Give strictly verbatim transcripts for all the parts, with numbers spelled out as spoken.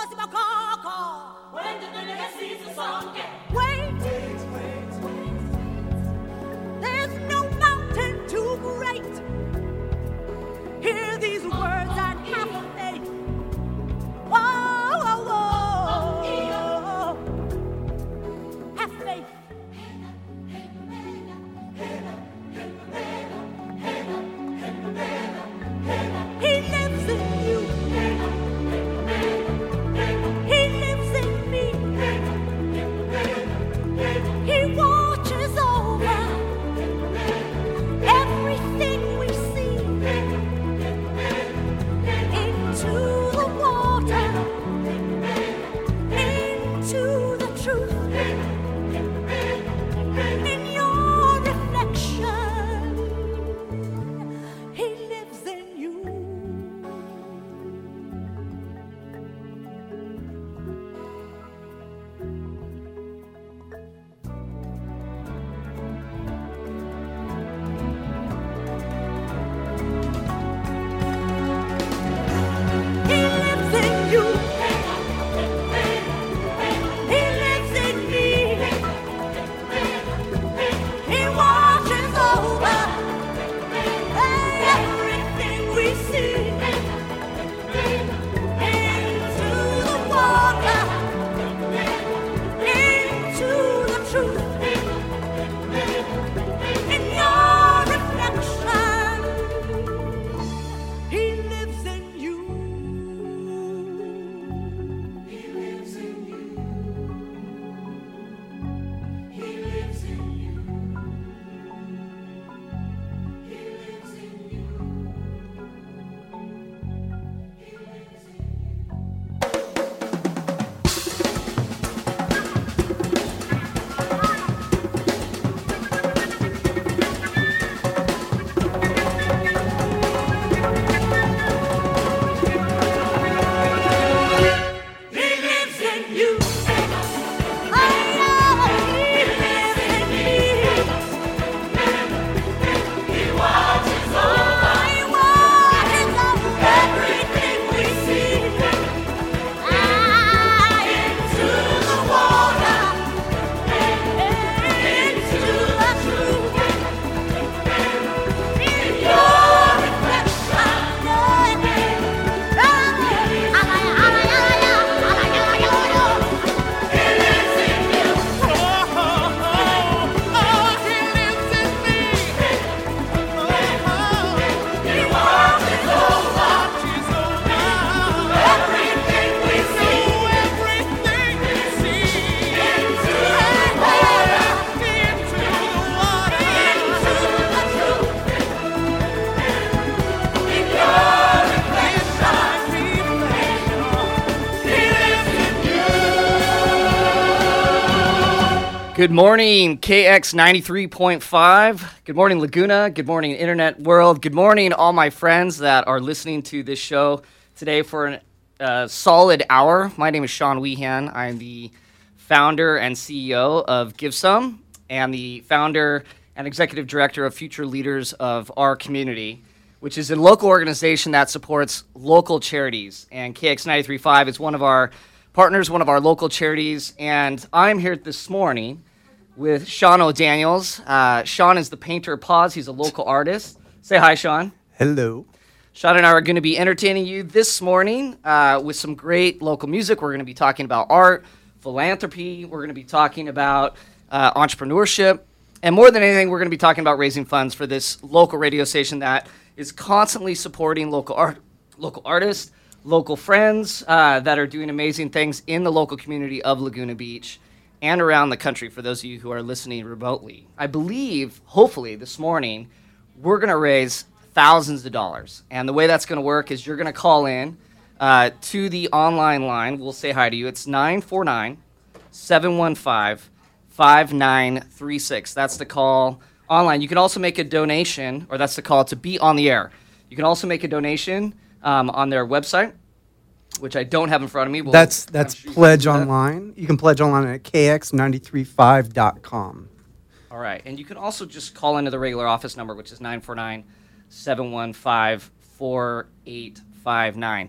When the village sees the song get. Wait, there's no mountain too great. Hear these words and have faith. Whoa, whoa, whoa. Have faith. He lives in you. He lives in me. He watches over everything we see. Into the water, into the truth, in your reflection, he lives in you. He lives in you. He lives in me. He watches over everything we see. Into the water, into the truth, in your reflection, he lives in you. He lives in you. He lives in you. He lives in you. He lives in you. He lives in you. Oh, he lives in me. He watches over. He watches over everything we see. Ah, into the water, into the truth, in your reflection. He lives in you. Oh, oh, oh, he lives in me. He watches over everything we see. Everything we see. Into the water, into the water, into the truth. In your reflection, he lives in you. Good morning, K X ninety-three point five. Good morning, Laguna. Good morning, Internet World. Good morning, all my friends that are listening to this show today for a uh, solid hour. My name is Sean Weehan. I'm the founder and C E O of Give Some and the founder and executive director of Future Leaders of Our Community, which is a local organization that supports local charities. And K X ninety-three point five is one of our partners, one of our local charities. And I'm here this morning with Sean O'Daniels. Uh, Sean is the painter of Paws. He's a local artist. Say hi, Sean. Hello. Sean and I are going to be entertaining you this morning uh, with some great local music. We're going to be talking about art, philanthropy. We're going to be talking about uh, entrepreneurship. And more than anything, we're going to be talking about raising funds for this local radio station that is constantly supporting local art, local artists, local friends uh, that are doing amazing things in the local community of Laguna Beach and around the country for those of you who are listening remotely. I believe, hopefully, this morning, we're going to raise thousands of dollars. And the way that's going to work is you're going to call in uh, to the online line. We'll say hi to you. It's nine four nine, seven one five, five nine three six. That's the call online. You can also make a donation, or that's the call to be on the air. You can also make a donation um, on their website, which I don't have in front of me. We'll, That's that's I'm sure Pledge you can do that. Online. You can pledge online at K X nine three five dot com. All right. And you can also just call into the regular office number, which is nine four nine, seven one five, four eight five nine.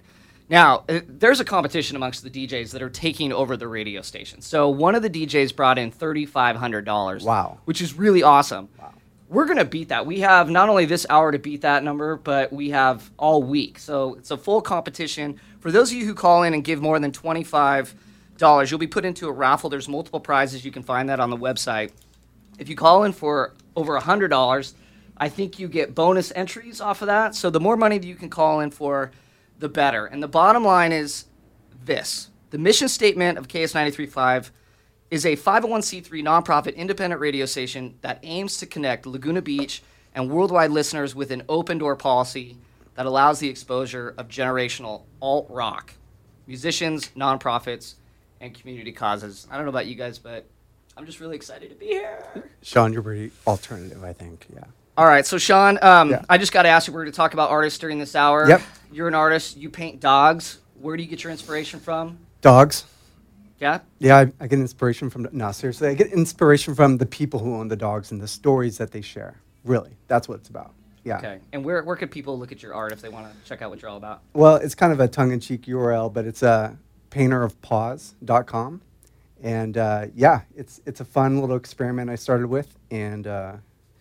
Now, uh, there's a competition amongst the D Js that are taking over the radio station. So one of the D Js brought in three thousand five hundred dollars. Wow. Which is really awesome. Wow. We're going to beat that. We have not only this hour to beat that number, but we have all week. So it's a full competition. For those of you who call in and give more than twenty-five dollars, you'll be put into a raffle. There's multiple prizes. You can find that on the website. If you call in for over one hundred dollars, I think you get bonus entries off of that. So the more money that you can call in for, the better. And the bottom line is this. The mission statement of K S ninety-three point five is a five oh one c three nonprofit independent radio station that aims to connect Laguna Beach and worldwide listeners with an open door policy that allows the exposure of generational alt rock, musicians, nonprofits, and community causes. I don't know about you guys, but I'm just really excited to be here. Sean, you're pretty alternative, I think. Yeah. All right, so Sean, um, Yeah. I just got to ask you, we're going to talk about artists during this hour. Yep. You're an artist. You paint dogs. Where do you get your inspiration from? Dogs. Yeah? Yeah, I, I get inspiration from, no, seriously, I get inspiration from the people who own the dogs and the stories that they share. Really, that's what it's about. Yeah. Okay. And where, where can people look at your art if they want to check out what you're all about? Well, it's kind of a tongue-in-cheek U R L, but it's uh, painter of paws dot com. And uh, yeah, it's it's a fun little experiment I started with. And uh,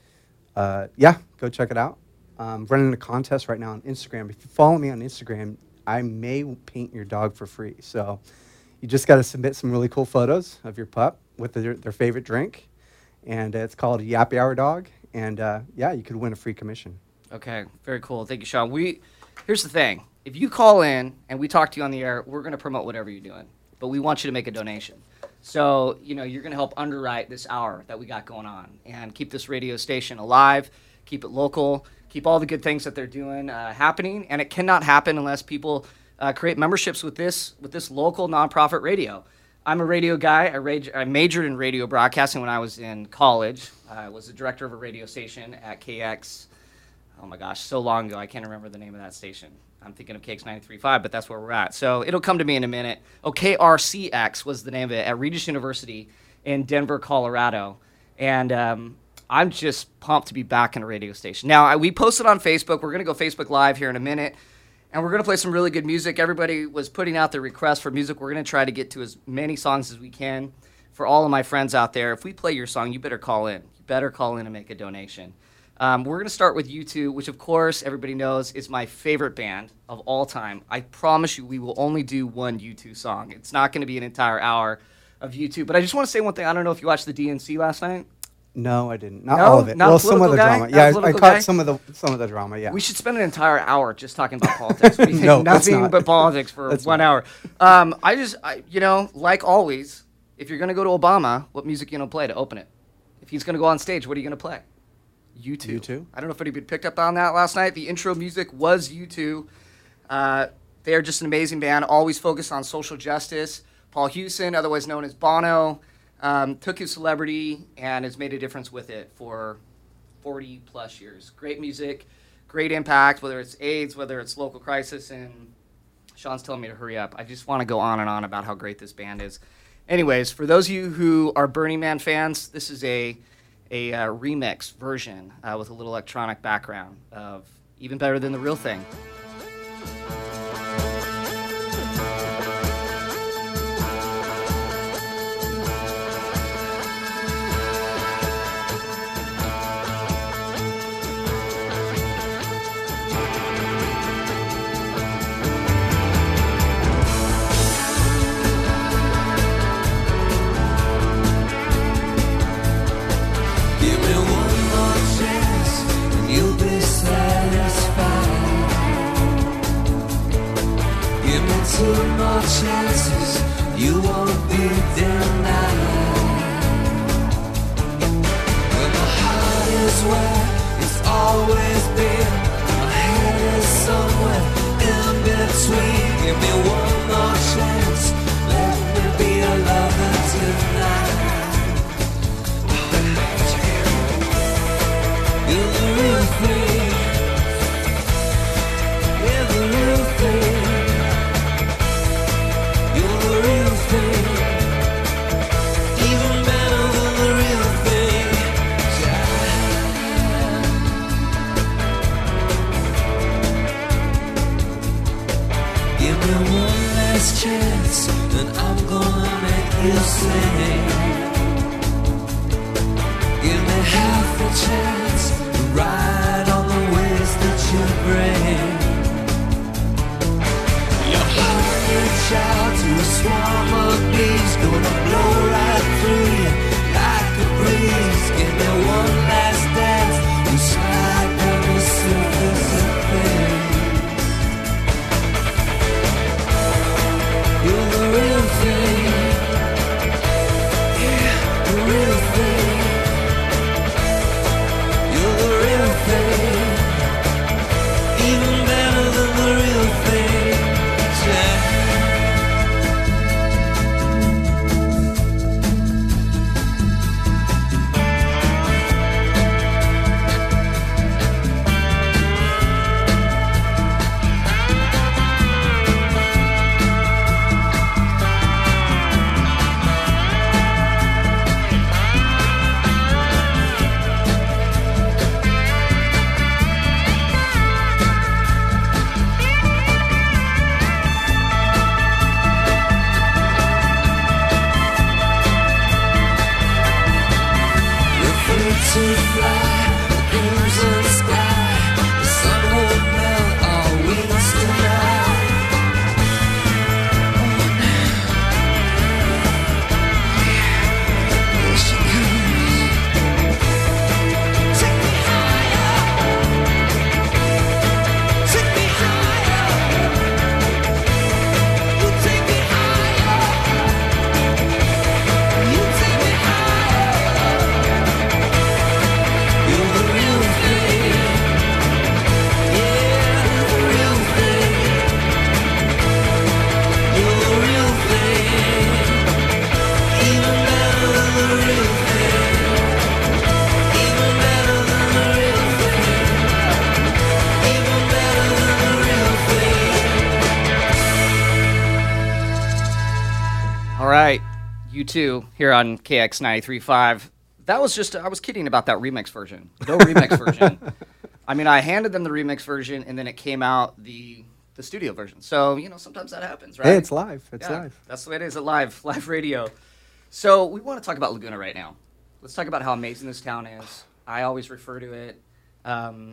uh, yeah, go check it out. I'm running a contest right now on Instagram. If you follow me on Instagram, I may paint your dog for free. So you just got to submit some really cool photos of your pup with their, their favorite drink. And uh, it's called a Yappy Hour Dog. And uh, yeah, you could win a free commission. Okay. Very cool. Thank you, Sean. We Here's the thing. If you call in and we talk to you on the air, we're going to promote whatever you're doing. But we want you to make a donation. So, you know, you're going to help underwrite this hour that we got going on and keep this radio station alive, keep it local, keep all the good things that they're doing uh, happening. And it cannot happen unless people uh, create memberships with this with this local nonprofit radio. I'm a radio guy. I, rage, I majored in radio broadcasting when I was in college. I was the director of a radio station at K X. Oh, my gosh, so long ago. I can't remember the name of that station. I'm thinking of K X ninety-three point five, but that's where we're at. So it'll come to me in a minute. Oh, K R C X was the name of it at Regis University in Denver, Colorado. And um, I'm just pumped to be back in a radio station. Now, I, we posted on Facebook. We're going to go Facebook Live here in a minute. And we're going to play some really good music. Everybody was putting out their requests for music. We're going to try to get to as many songs as we can. For all of my friends out there, if we play your song, you better call in. You better call in and make a donation. Um, we're going to start with U two, which, of course, everybody knows is my favorite band of all time. I promise you we will only do one U two song. It's not going to be an entire hour of U two. But I just want to say one thing. I don't know if you watched the D N C last night. No, I didn't. Not No? all of it. Not a well, some of political the guy? drama. Not Yeah, a I, I political caught guy? some of the some of the drama. Yeah. We should spend an entire hour just talking about politics. We No, let's nothing not. but politics for Let's one not. hour. Um, I just, I, you know, like always, if you're going to go to Obama, what music are you going to play to open it? If he's going to go on stage, what are you going to play? U two. U two? I don't know if anybody picked up on that last night. The intro music was U two. Uh, they're just an amazing band, always focused on social justice. Paul Hewson, otherwise known as Bono, um, took his celebrity and has made a difference with it for forty plus years. Great music, great impact, whether it's AIDS, whether it's local crisis, and Sean's telling me to hurry up. I just want to go on and on about how great this band is. Anyways, for those of you who are Burning Man fans, this is a a uh, remix version uh, with a little electronic background of Even Better Than the Real Thing. Give me one more chance and you'll be satisfied. Give me two more chances, you won't be denied. When my heart is where it's always been, my head is somewhere in between. Give me one more chance, let me be a lover tonight. You're the real thing. You're the real thing. You're the real thing. Even better than the real thing. Give me one last chance, and I'm gonna make you sing. Give me half a chance to ride on the waves that you bring. Your heart reach out to a swarm of bees, gonna blow right through you like a breeze. Give me one last dance and slide down the surface of things. You're the real thing, yeah, the real thing. You're the real thing, even better than the real thing. Yeah. To fly, the crimson sky, the sun won't melt our wings tonight. Oh, now, here she comes. Take me higher, take me higher. You take me higher, you take me higher. You're the real thing, yeah, the real thing. You're the real thing, even better than the real thing, even better than the real thing, even better than the real thing. All right, you two here on K X ninety-three point five. That was just, I was kidding about that remix version. No remix version. I mean, I handed them the remix version, and then it came out the the studio version. So, you know, sometimes that happens, right? Hey, it's live. It's Yeah, live. That's the way it is at live, live radio. So we want to talk about Laguna right now. Let's talk about how amazing this town is. I always refer to it um,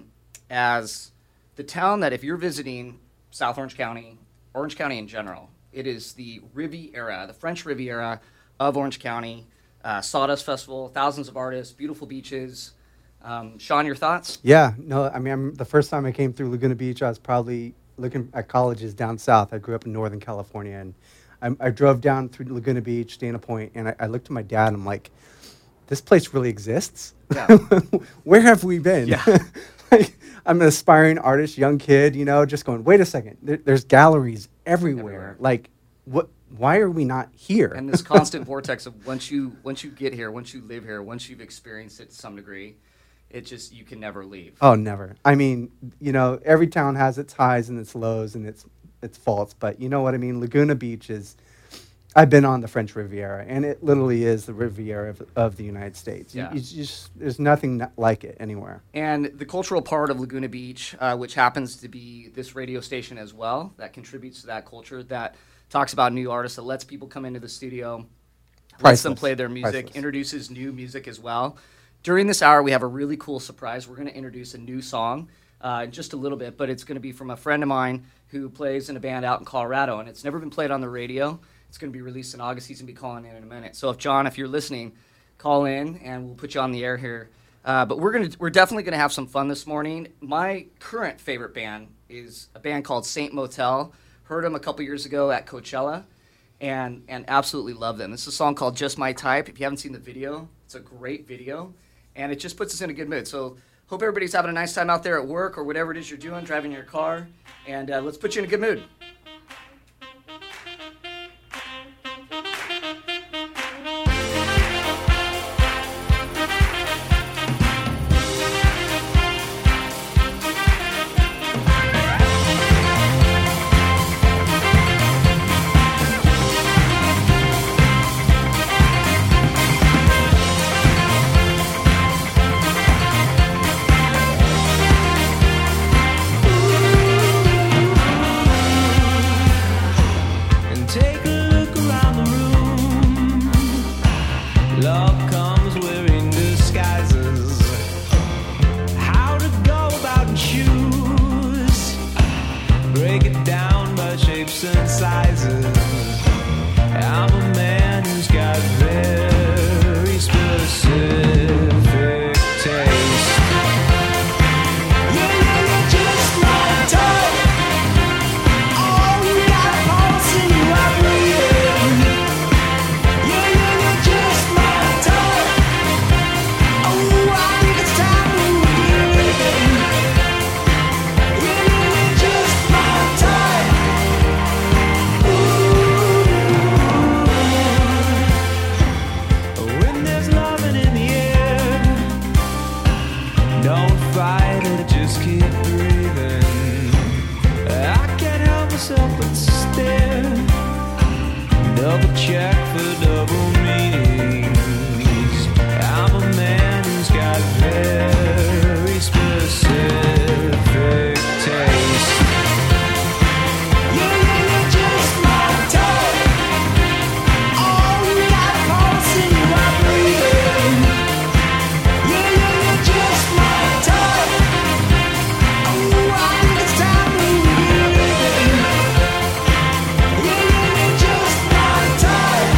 as the town that if you're visiting South Orange County, Orange County in general, it is the Riviera, the French Riviera of Orange County. Uh, Sawdust Festival, thousands of artists, beautiful beaches. Um, Sean, your thoughts? Yeah, no, I mean, I'm, the first time I came through Laguna Beach, I was probably looking at colleges down south. I grew up in Northern California, and I, I drove down through Laguna Beach, Dana Point, and I, I looked at my dad, and I'm like, this place really exists? Yeah. Where have we been? Yeah. Like, I'm an aspiring artist, young kid, you know, just going, wait a second, there, there's galleries everywhere. Everywhere. Like, what? Why are we not here? And this constant vortex of once you once you get here, once you live here, once you've experienced it to some degree, it just, you can never leave. Oh, never. I mean, you know, every town has its highs and its lows and its its faults, but you know what I mean? Laguna Beach is, I've been on the French Riviera, and it literally is the Riviera of, of the United States. You- Yeah. you just, there's nothing n- like it anywhere. And the cultural part of Laguna Beach, uh, which happens to be this radio station as well, that contributes to that culture, that talks about new artists, that lets people come into the studio, lets them Priceless. play their music, Priceless. introduces new music as well. During this hour, we have a really cool surprise. We're going to introduce a new song uh, in just a little bit, but it's going to be from a friend of mine who plays in a band out in Colorado, and it's never been played on the radio. It's going to be released in August. He's going to be calling in in a minute. So if John, if you're listening, call in, and we'll put you on the air here. Uh, but we're gonna, we're definitely going to have some fun this morning. My current favorite band is a band called Saint Motel. Heard them a couple years ago at Coachella, and and absolutely love them. This is a song called Just My Type. If you haven't seen the video, it's a great video, and it just puts us in a good mood. So hope everybody's having a nice time out there at work or whatever it is you're doing, driving your car, and uh, let's put you in a good mood. check for double meanings. I'm a man who's got very specific taste. Yeah, yeah, you're just my type. Oh, you got a pulse in my breathing. Yeah, yeah, you're just my type. Oh, I think it's time we begin. Yeah, yeah, you're just my type.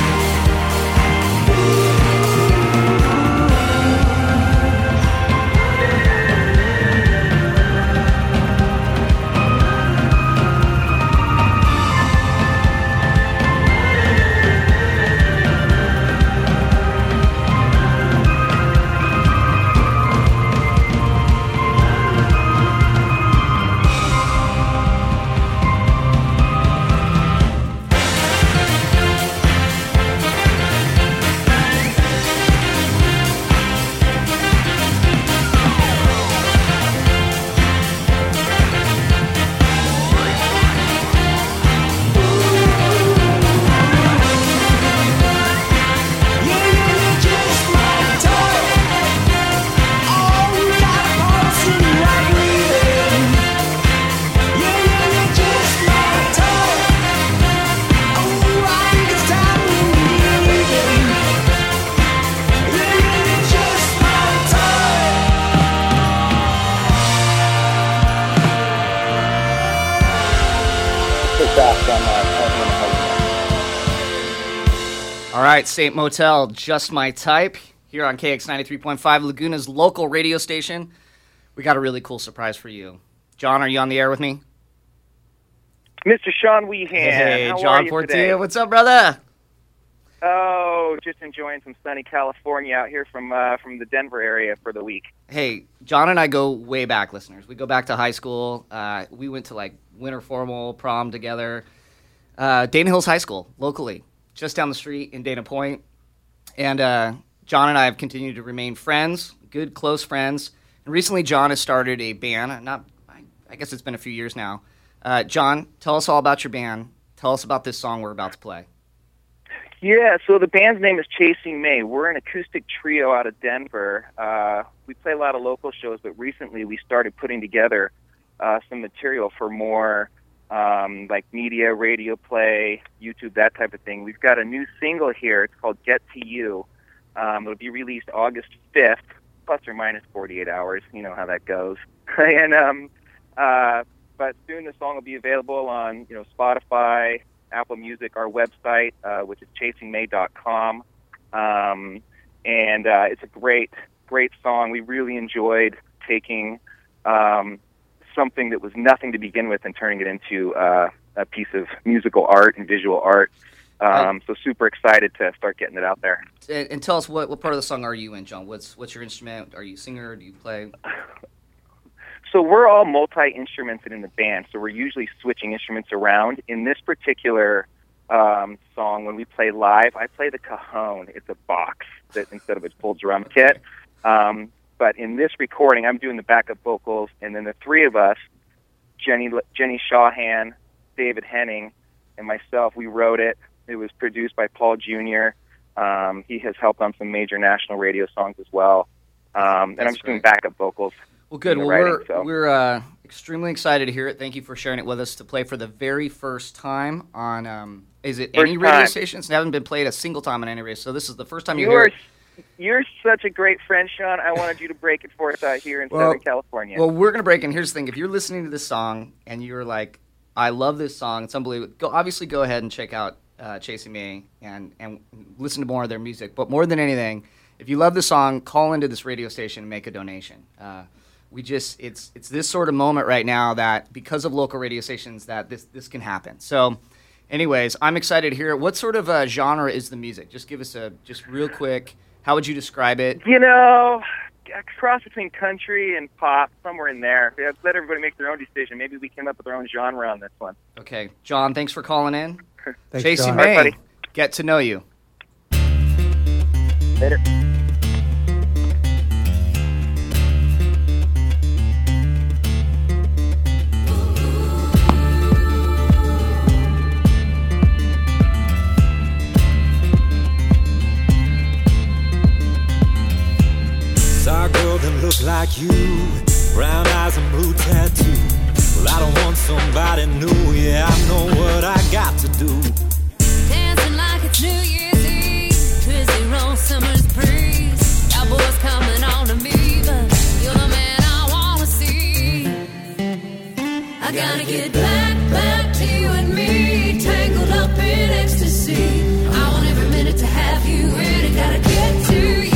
Yeah, yeah, you're just my type. Oh, you got a pulse in my breathing. Yeah, yeah, you're just my type. Oh, I think it's time we begin. Yeah, yeah, you're just my type. All right, Saint Motel, just my type, here on K X ninety-three point five, Laguna's local radio station. We got a really cool surprise for you. John, are you on the air with me? Mister Sean Weehan. Hey, how are John you Portilla, today? what's up, brother? Oh, just enjoying some sunny California out here from uh, from the Denver area for the week. Hey, John and I go way back, listeners. We go back to high school. Uh, we went to, like, winter formal, prom together. Uh, Dana Hills High School, locally, just down the street in Dana Point. And uh, John and I have continued to remain friends, good, close friends. And recently, John has started a band. Not, I, I guess it's been a few years now. Uh, John, tell us all about your band. Tell us about this song we're about to play. Yeah, so the band's name is Chasing May. We're an acoustic trio out of Denver. Uh, we play a lot of local shows, but recently we started putting together uh, some material for more um, like media, radio play, YouTube, that type of thing. We've got a new single here. It's called Get to You. Um, it'll be released August fifth, plus or minus forty-eight hours. You know how that goes. and um, uh, But soon the song will be available on you know Spotify, Apple Music, our website, uh, which is chasing may dot com. Um, and uh, it's a great, great song. We really enjoyed taking um, something that was nothing to begin with and turning it into uh, a piece of musical art and visual art. Um, so super excited to start getting it out there. And, and tell us, what, what part of the song are you in, John? What's what's your instrument? Are you a singer? Do you play? So we're all multi-instrumented in the band, so we're usually switching instruments around. In this particular um, song, when we play live, I play the cajon. It's a box that instead of a full drum kit. Um, but in this recording, I'm doing the backup vocals, and then the three of us, Jenny Jenny Shawhan, David Henning, and myself, we wrote it. It was produced by Paul Junior Um, he has helped on some major national radio songs as well. Um, and That's I'm just doing great. backup vocals. Well, good. in the Well, writing, we're so. we're uh, extremely excited to hear it. Thank you for sharing it with us to play for the very first time on. Um, is it First any radio time. stations? It haven't been played a single time on any radio. So this is the first time you, You hear are, it. you're such a great friend, Sean. I wanted you to break it for us out here in Well- Southern California. Well, we're gonna break in. Here's the thing: if you're listening to this song and you're like, "I love this song," it's unbelievable. Go obviously go ahead and check out uh, Chasing Me and and listen to more of their music. But more than anything, if you love the song, call into this radio station and make a donation. Uh, we just it's it's this sort of moment right now that because of local radio stations that this this can happen. So, anyways, I'm excited to hear it. What sort of uh, genre is the music? Just give us a just real quick. How would you describe it? you know, a cross between country and pop, somewhere in there. Yeah, let everybody make their own decision. Maybe we came up with our own genre on this one. Okay, John, thanks for calling in. Thanks, Chasing John. May, All right, buddy. get to know you. Later. like you, brown eyes and blue tattoo. Well, I don't want somebody new, yeah, I know what I got to do. Dancing like it's New Year's Eve, twisty roll summer's breeze. Cowboys coming on to me, but you're the man I wanna see. I gotta get back, back to you and me, tangled up in ecstasy. I want every minute to have you in it, gotta get to you.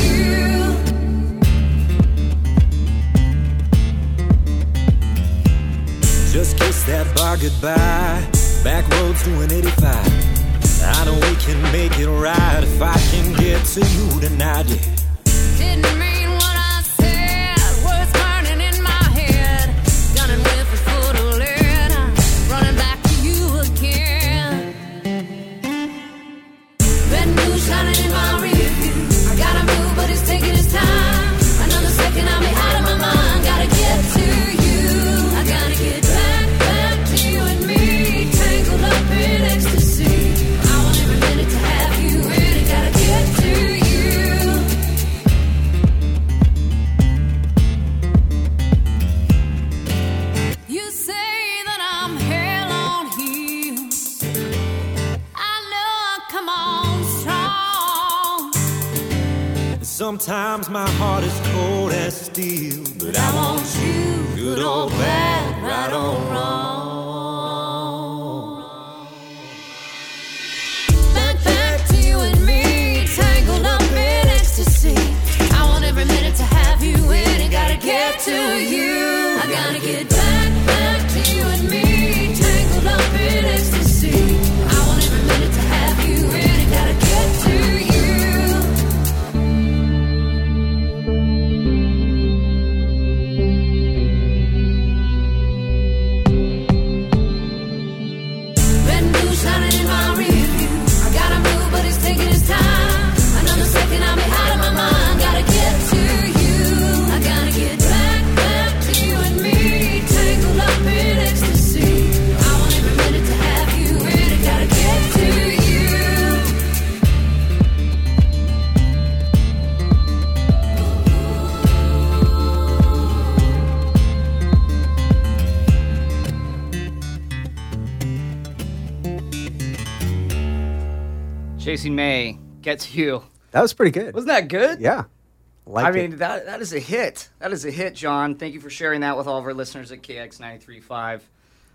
Just kiss that bar goodbye, back roads doing eighty-five. I know we can make it right if I can get to you tonight, yeah. Didn't mean what I said, words burning in my head. Gunning with a foot of lead, I'm running back to you again. Red news shining in my rear view. I gotta move, but it's taking its time. Another second, I'll be out of my mind. Gotta get to you. I gotta get back, back to you and me, tangled up in ecstasy. I want every minute to have you in it. Gotta get to you. You say that I'm hell on heels. I know I come on strong. Sometimes my heart is cold as steel, but I want you, good or bad, right or wrong. Back, back to you and me, tangled up in ecstasy. I want every minute to have you in it. Gotta get to you. I gotta get back, back to you and me, tangled up in ecstasy. I want every minute to have you in it. Gotta get to you. Red news shining in my rear view. I gotta move, but it's taking its time. Another second, I'll be out of my mind. Gotta get to you. I gotta get back, back to you and me, tangled up in ecstasy. I want every minute to have you in it. Gotta get to you. Chasing May, Get to You. That was pretty good. Wasn't that good? Yeah. Like I it. mean, that that is a hit. That is a hit, John. Thank you for sharing that with all of our listeners at K X ninety-three point five.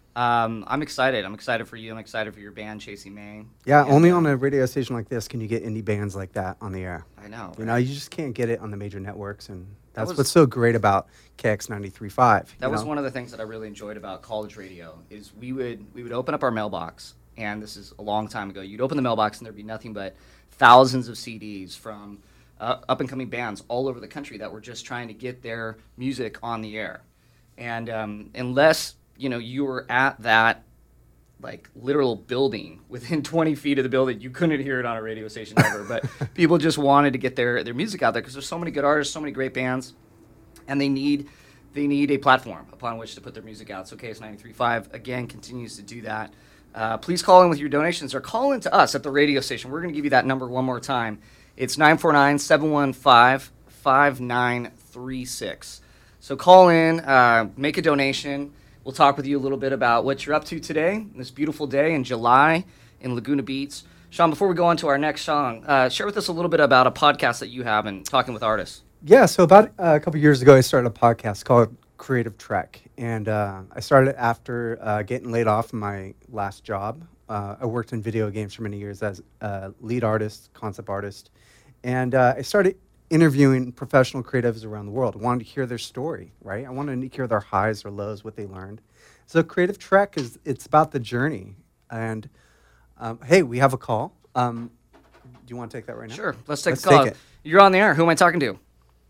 Um, I'm excited. I'm excited for you. I'm excited for your band, Chasing May. Yeah, And, only uh, on a radio station like this can you get indie bands like that on the air. I know. You know, you just can't get it on the major networks, and that's was- what's so great about K X ninety-three point five. That was one of the things that I really enjoyed about college radio is we would we would open up our mailbox, and this is a long time ago. You'd open the mailbox, and there'd be nothing but thousands of C Ds from uh, up-and-coming bands all over the country that were just trying to get their music on the air. And um, unless, you know, you were at that, like, literal building within twenty feet of the building, you couldn't hear it on a radio station ever. But people just wanted to get their, their music out there because there's so many good artists, so many great bands, and they need they need a platform upon which to put their music out. So K S ninety-three point five, again, continues to do that. Uh, please call in with your donations or call in to us at the radio station. We're going to give you that number one more time. It's nine four nine, seven one five, five nine three six. So call in, uh, make a donation. We'll talk with you a little bit about what you're up to today, this beautiful day in July in Laguna Beach. Sean, before we go on to our next song, uh, share with us a little bit about a podcast that you have and talking with artists. Yeah, so about uh, a couple years ago, I started a podcast called Creative Trek, and uh, I started after uh, getting laid off from my last job. Uh, I worked in video games for many years as a lead artist, concept artist, and uh, I started interviewing professional creatives around the world. I wanted to hear their story, right? I wanted to hear their highs or lows, what they learned. So Creative Trek is it's about the journey. And um, hey, we have a call. Um, do you want to take that right now? Sure, let's take Let's the call. take it. You're on the air. Who am I talking to?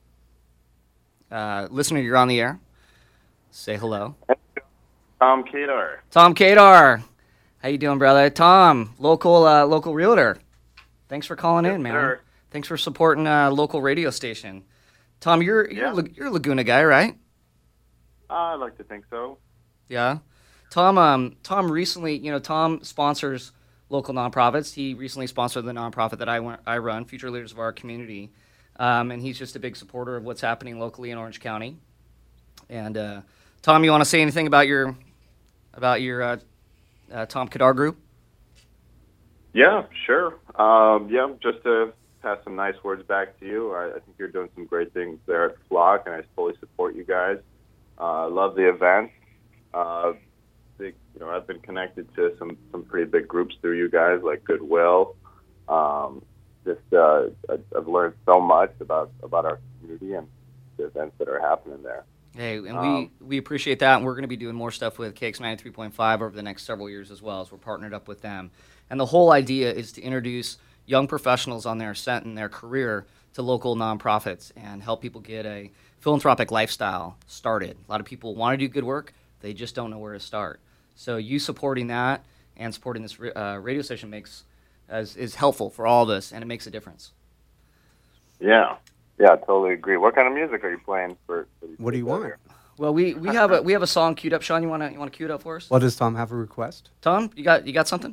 Uh, listener, you're on the air. Say hello. Tom Kadar. Tom Kadar. How you doing, brother? Tom, local uh, local realtor. Thanks for calling Yes, in, man. sir. Thanks for supporting a local radio station. Tom, you're you're, Yeah. La- you're a Laguna guy, right? I like to think so. Yeah. Tom, um, Tom recently, you know, Tom sponsors local nonprofits. He recently sponsored the nonprofit that I, went, I run, Future Leaders of Our Community. Um, and he's just a big supporter of what's happening locally in Orange County. And uh, Tom, you want to say anything about your about your uh, uh, Tom Kadar group? Yeah, sure. Um, yeah, just to pass some nice words back to you. I, I think you're doing some great things there at Flock, and I fully support you guys. I uh, love the event. Uh, the, you know, I've been connected to some, some pretty big groups through you guys, like Goodwill. Um, just uh, I, I've learned so much about, about our community and the events that are happening there. Hey, and Um, we, we appreciate that, and we're going to be doing more stuff with K X ninety-three point five over the next several years as well, as we're partnered up with them. And the whole idea is to introduce young professionals on their ascent in their career to local nonprofits and help people get a philanthropic lifestyle started. A lot of people want to do good work, they just don't know where to start. So you supporting that and supporting this uh, radio station makes as, is helpful for all of us, and it makes a difference. Yeah, yeah, I totally agree. What kind of music are you playing for? for these What do you kids out want? here? Well, we, we have a we have a song queued up. Sean, you wanna you wanna cue it up for us? Well, does Tom have a request? Tom, you got you got something?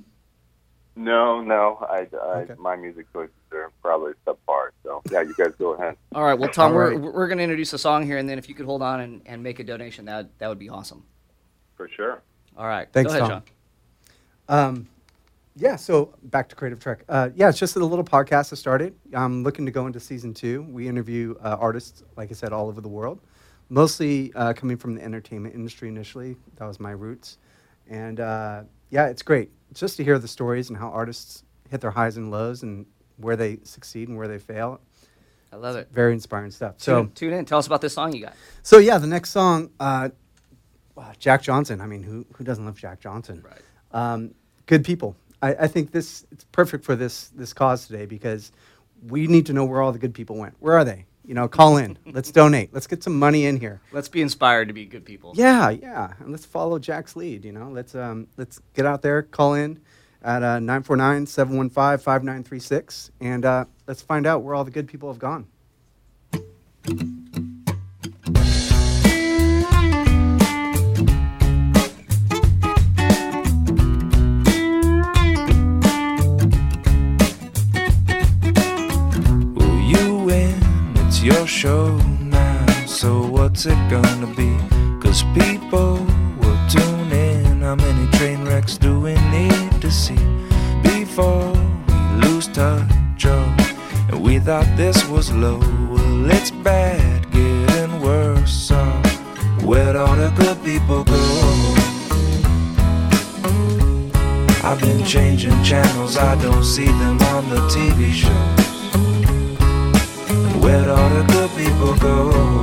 No, no, I, I Okay. my music choices are probably subpar. So yeah, you guys go ahead. All right. Well, Tom, All we're right. we're going to introduce a song here, and then if you could hold on and, and make a donation, that that would be awesome. For sure. All right. Thanks, Go ahead, Tom. Sean. Um, yeah, so back to Creative Trek. Uh, yeah, it's just a little podcast I started. I'm looking to go into season two. We interview uh, artists, like I said, all over the world, mostly uh, coming from the entertainment industry initially. That was my roots. And uh, yeah, it's great just to hear the stories and how artists hit their highs and lows and where they succeed and where they fail. I love it. Very inspiring stuff. So So, tune in. Tell us about this song you got. so yeah, the next song, uh, wow, Jack Johnson. I mean, who who doesn't love Jack Johnson? Right. Um, good people. I, I think this it's perfect for this this cause today because we need to know where all the good people went. Where are they? You know, call in. Let's donate. Let's get some money in here. Let's be inspired to be good people. Yeah, yeah, and let's follow Jack's lead. You know, let's um let's get out there, call in at uh, nine four nine, seven one five, five nine three six, and uh, let's find out where all the good people have gone. Well, you win, it's your show now. So what's it gonna be? Cause people will tune in. How many train wrecks do we need to see before we lose touch? Oh, and we thought this was low. Well, it's bad, getting worse. So where'd all the good people go? I've been changing channels, I don't see them on the T V shows. Where'd all the good people go?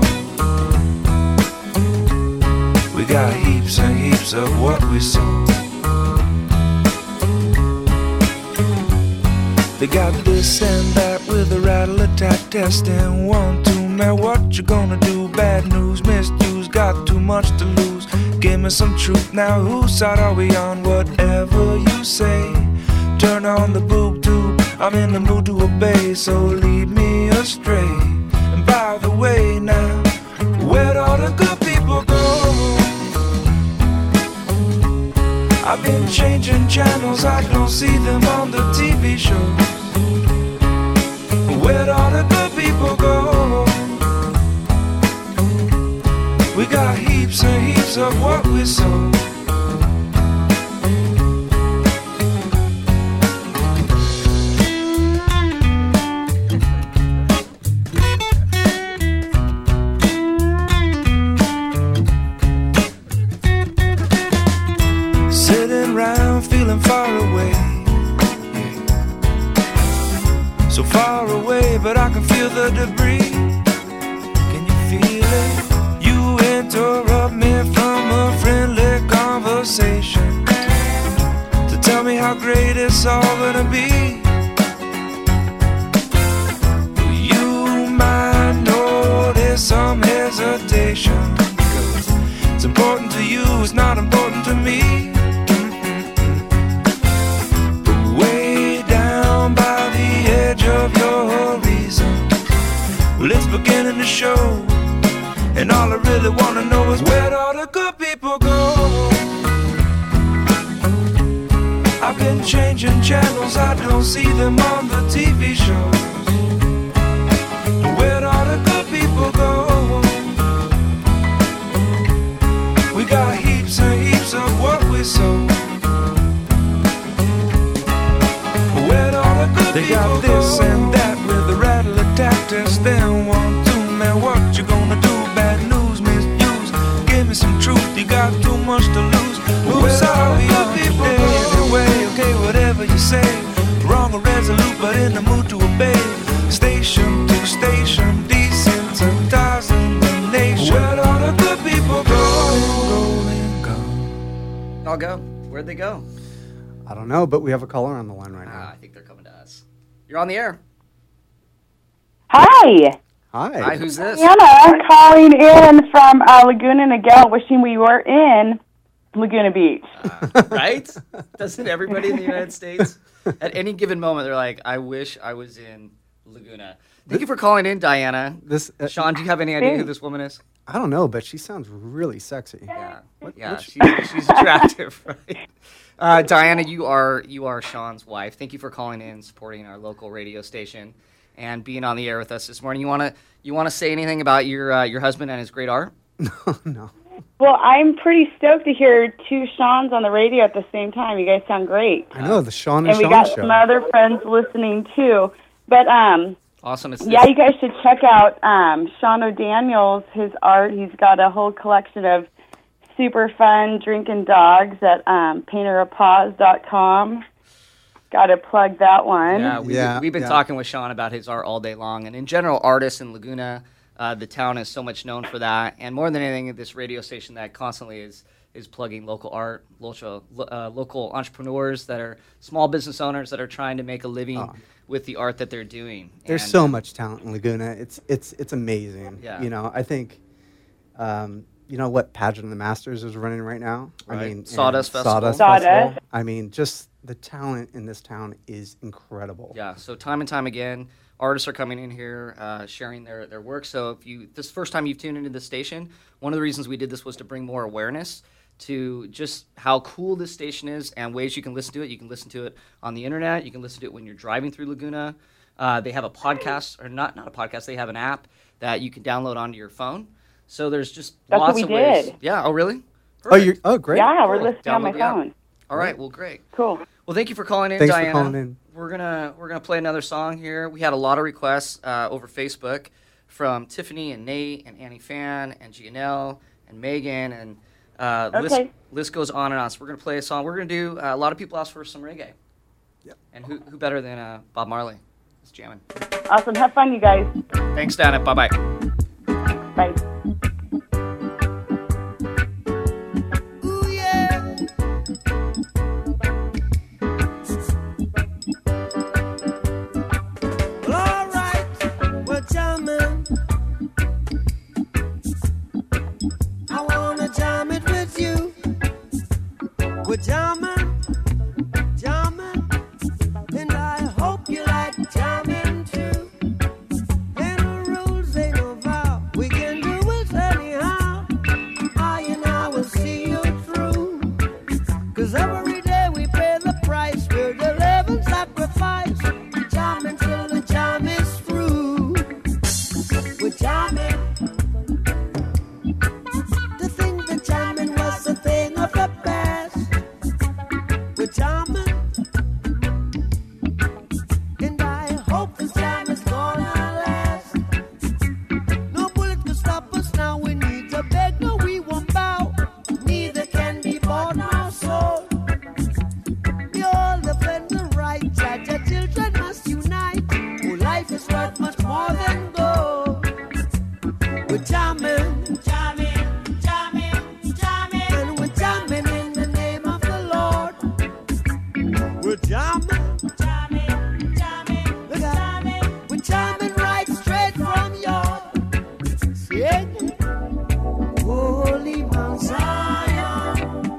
We got heaps and heaps of what we sow. They got this and that with a rattle attack testing. One, two, man, what you gonna do? Bad news, misuse, got too much to lose. Give me some truth now, whose side are we on? Whatever you say, turn on the boob tube. I'm in the mood to obey, so lead me astray. And by the way now, where'd all the good people go? I've been changing channels, I don't see them on the T V shows. Where'd all the good people go? We got heaps and heaps of what we sow. Sitting round feeling far away, so far away, but I can feel the debris. Can you feel it? You interrupt me from a friendly conversation to tell me how great it's all gonna be. You might notice some hesitation, 'cause it's important to you, it's not important to me. Of your horizon, well, it's beginning to show, and all I really want to know is where'd all the good people go? I've been changing channels, I don't see them on the T V shows. Where'd all the good people go? much to lose. Whose side are we on today? Anyway, okay, whatever you say. Wrong or resolute, but in the mood to obey. Station to station, desensitizing the nation. Where all the good people go, going, go. I'll go. Where'd they go? I don't know, but we have a caller on the line right Uh, now. I think they're coming to us. You're on the air. Hi, Hi. Hi, who's this? Anna, calling in from uh, Laguna Niguel, wishing we were in Laguna Beach. Uh, right? Doesn't everybody in the United States, at any given moment, they're like, I wish I was in Laguna. Thank you for calling in, Diana. This uh, Sean, do you have any idea who this woman is? I don't know, but she sounds really sexy. Yeah, What- yeah, what's- she's, she's attractive, right? Uh, Diana, you are you are Sean's wife. Thank you for calling in, supporting our local radio station, and being on the air with us this morning. You wanna you wanna say anything about your uh, your husband and his great art? No, no. Well, I'm pretty stoked to hear two Seans on the radio at the same time. You guys sound great. I know, the Sean and, And we Sean got show. some other friends listening too. But um, Awesome. It's yeah, you guys should check out um, Sean O'Daniels, his art. He's got a whole collection of super fun drinking dogs at um, painter of paws dot com. Got to plug that one. Yeah, we, Yeah, we've been yeah. talking with Sean about his art all day long. And in general, artists in Laguna, uh, the town is so much known for that. And more than anything, this radio station that constantly is is plugging local art, local, uh, local entrepreneurs that are small business owners that are trying to make a living Oh. with the art that they're doing. There's And, so uh, much talent in Laguna. It's it's it's amazing. Yeah. You know, I think, um, you know what Pageant of the Masters is running right now. Right. I mean, Sawdust and Festival. Sawdust Sawdust. Festival. I mean, just the talent in this town is incredible. Yeah, so time and time again, artists are coming in here, uh, sharing their, their work. So if you this is the first time you've tuned into the station, one of the reasons we did this was to bring more awareness to just how cool this station is and ways you can listen to it. You can listen to it on the internet. You can listen to it when you're driving through Laguna. Uh, they have a podcast, or not not a podcast. They have an app that you can download onto your phone. So there's just That's what lots we of ways. did. Yeah. Oh, really? Oh, Perfect. you oh great. Yeah, we're Cool. listening on my Download the app. phone. All right. Well, great. Cool. Well, thank you for calling in, Thanks for Diana. calling in. We're gonna we're gonna play another song here. We had a lot of requests uh, over Facebook from Tiffany and Nate and Annie Fan and Gianelle and Megan and uh, list, Okay. list goes on and on. So we're gonna play a song. We're gonna do uh, a lot of people asked for some reggae. Yep. And who who better than uh, Bob Marley? It's jamming. Awesome. Have fun, you guys. Thanks, Diana. Bye bye. Bye. Ooh, yeah. Well, all right, we're jamming. I wanna jam it with you. We're jamming, jamming, and I hope you like jamming too. Ain't no rules, ain't no vow. We can do it anyhow. I and I will see you through. 'Cause every day we pay the price. We're the living sacrifice. Jamming till the jam is through. We're jamming. To think that jamming was a thing of the past. We're jamming. And I hope this jam is gonna last. No bullet can stop us now. We need to beg, no, we won't bow. Neither can be bought nor sold. We all defend the right. Judge, our children must unite. Oh, life is worth much more than gold. We're jamming, Jamming, jamming, jamming. and we're jamming in the name of the Lord. We're jamming, Jamming, jamming, look out. We're jamming right straight from your sing. Holy Mount Zion,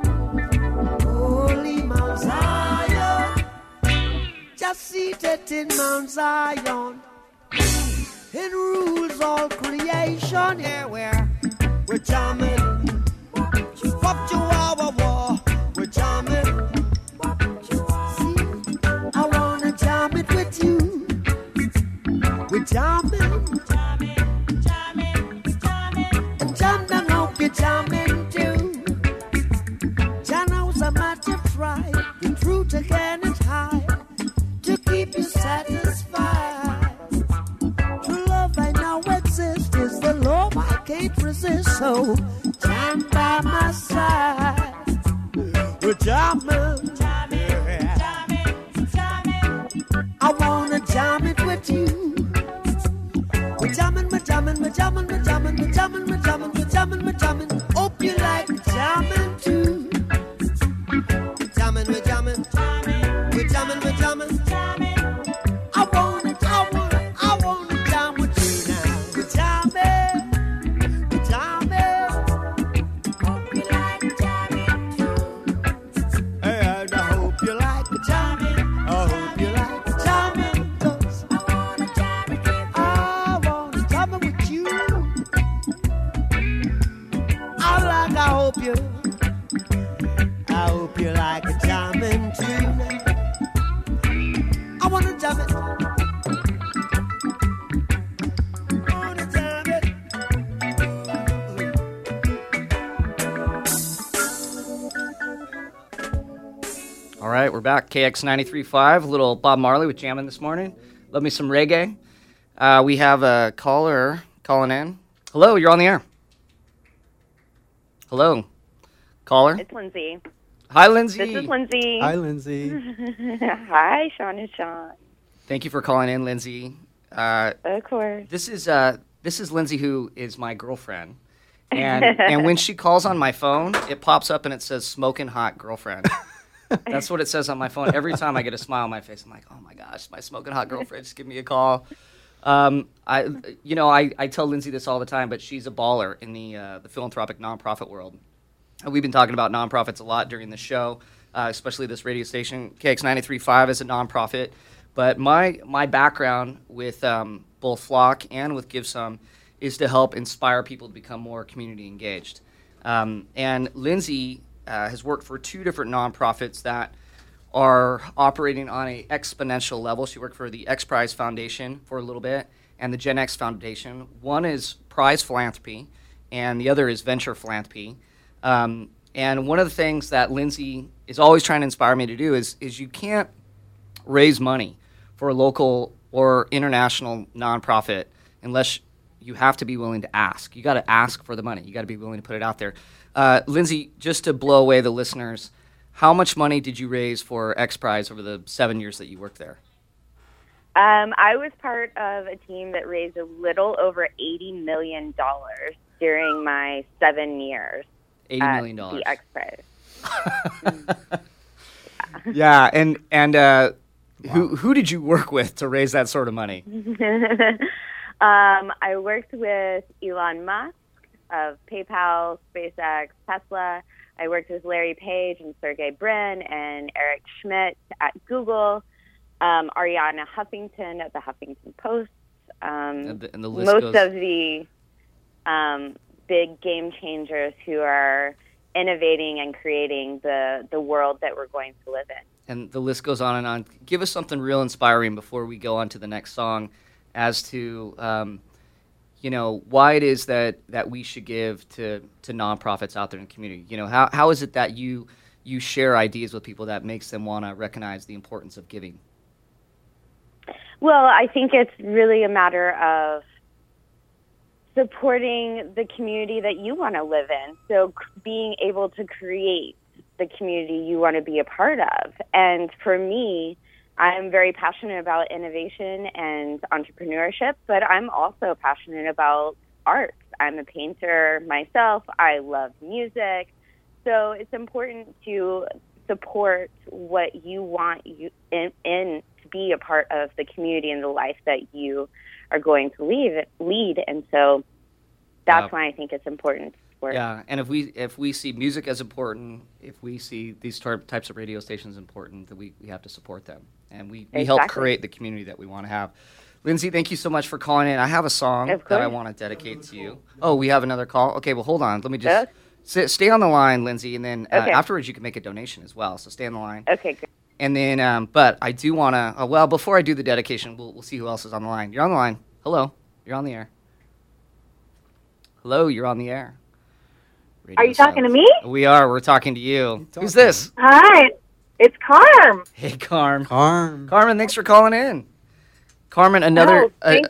Holy Mount Zion, just seated in Mount Zion, it rules all creation. Yeah, we're we're jamming. Up to our war, we're jamming. See, I wanna jam it with you. We're jamming. jamming, jamming, jamming. And jam down, hope you're jamming too. Jano's a matter try. The truth again is high. To keep you satisfied. True love I know exists is the love I can't resist. So jam stand by my side. Well, jamming, Jamming, jamming, jamming. I wanna jam it with you. We're jamming, we're jamming, we're jamming, we're jamming, we're jamming, we're jamming, we're jamming, we're jamming. Hope you like jamming too. We're jamming, we're jamming, we're jamming, we're jamming. I wanna, I wanna, I wanna jam with you now. We're jamming, we're jamming. Hope you like jamming too. And I hope you like jamming. I hope you like jamming. 'Cause I wanna jam with you. I wanna jam with you. I like, I hope you, I hope you like jamming too. I wanna jam it. I wanna jam it. All right, we're back. K X ninety-three point five, little Bob Marley with jamming this morning. Love me some reggae. Uh, we have a caller calling in. Hello, you're on the air. Hello, caller. It's Lindsay. Hi, Lindsay. This is Lindsay. Hi, Lindsay. Hi, Sean and Sean. Thank you for calling in, Lindsay. Uh, Of course. this is uh, this is Lindsay, who is my girlfriend, and and when she calls on my phone, it pops up and it says "smoking hot girlfriend." That's what it says on my phone. Every time I get a smile on my face, I'm like, oh my gosh, my smoking hot girlfriend, just give me a call. Um, I, you know, I, I tell Lindsay this all the time, but she's a baller in the uh, the philanthropic nonprofit world. And we've been talking about nonprofits a lot during the show, uh, especially this radio station. K X ninety-three point five is a nonprofit. But my my background with um, both Flock and with Give Some is to help inspire people to become more community engaged. Um, and Lindsay uh, has worked for two different nonprofits that are operating on a exponential level. She worked for the X Prize Foundation for a little bit and the Gen X Foundation. One is Prize Philanthropy, and the other is Venture Philanthropy. Um, and one of the things that Lindsay is always trying to inspire me to do is is you can't raise money for a local or international nonprofit unless you have to be willing to ask. You got to ask for the money. You got to be willing to put it out there. Uh, Lindsay, just to blow away the listeners, how much money did you raise for X Prize over the seven years that you worked there? Um, I was part of a team that raised a little over eighty million dollars during my seven years eighty at million dollars. the X Prize. Yeah, and and uh, who who did you work with to raise that sort of money? um, I worked with Elon Musk of PayPal, SpaceX, Tesla. I worked with Larry Page and Sergey Brin and Eric Schmidt at Google, um, Ariana Huffington at the Huffington Post. Um, And the, and the list most goes. of the um, big game changers who are innovating and creating the, the world that we're going to live in. And the list goes on and on. Give us something real inspiring before we go on to the next song as to, um, you know, why it is that, that we should give to, to nonprofits out there in the community. You know, how, how is it that you you share ideas with people that makes them want to recognize the importance of giving? Well, I think it's really a matter of supporting the community that you want to live in. So c- being able to create the community you want to be a part of. And for me, I'm very passionate about innovation and entrepreneurship, but I'm also passionate about art. I'm a painter myself. I love music. So it's important to support what you want you in, in to be a part of the community and the life that you are going to lead. lead. And so that's Yeah. why I think it's important to support. Yeah, and if we if we see music as important, if we see these tar- types of radio stations important, then we, we have to support them. And we, we help Exactly. create the community that we want to have. Lindsay, thank you so much for calling in. I have a song Of that I course. want to dedicate to you. Oh, we have another call? Okay, well, hold on. Let me just Yes. sit, stay on the line, Lindsay, and then uh, Okay. afterwards you can make a donation as well. So stay on the line. Okay, good. And then, um, but I do want to, uh, well, before I do the dedication, we'll, we'll see who else is on the line. You're on the line. Hello. You're on the air. Hello, you're on the air. Radio Are you talking to silence. me? We are. We're talking to you. talking Who's this? Hi, it's Carm. Hey, Carm. Carm. Carmen, thanks for calling in. Carmen, another Oh, uh, thank-